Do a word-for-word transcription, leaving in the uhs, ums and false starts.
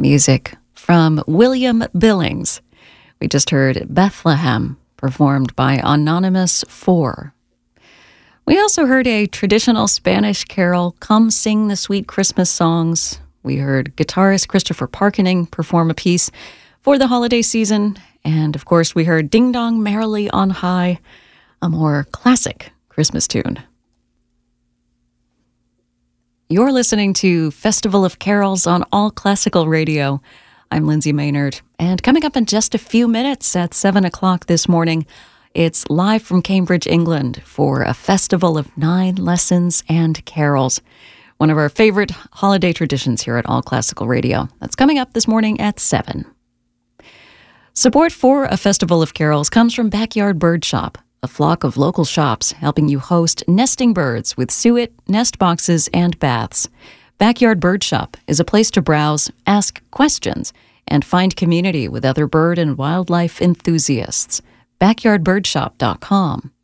Music from William Billings. We just heard Bethlehem, performed by Anonymous four. We also heard a traditional Spanish carol, Come Sing the Sweet Christmas Songs. We heard guitarist Christopher Parkening perform a piece for the holiday season. And, of course, we heard Ding Dong Merrily on High, a more classic Christmas tune. You're listening to Festival of Carols on All Classical Radio. I'm Lindsay Maynard, and coming up in just a few minutes at seven o'clock this morning, it's live from Cambridge, England, for a festival of nine lessons and carols, one of our favorite holiday traditions here at All Classical Radio. That's coming up this morning at seven. Support for a Festival of Carols comes from Backyard Bird Shop, a flock of local shops helping you host nesting birds with suet, nest boxes, and baths. Backyard Bird Shop is a place to browse, ask questions, and find community with other bird and wildlife enthusiasts. backyard bird shop dot com.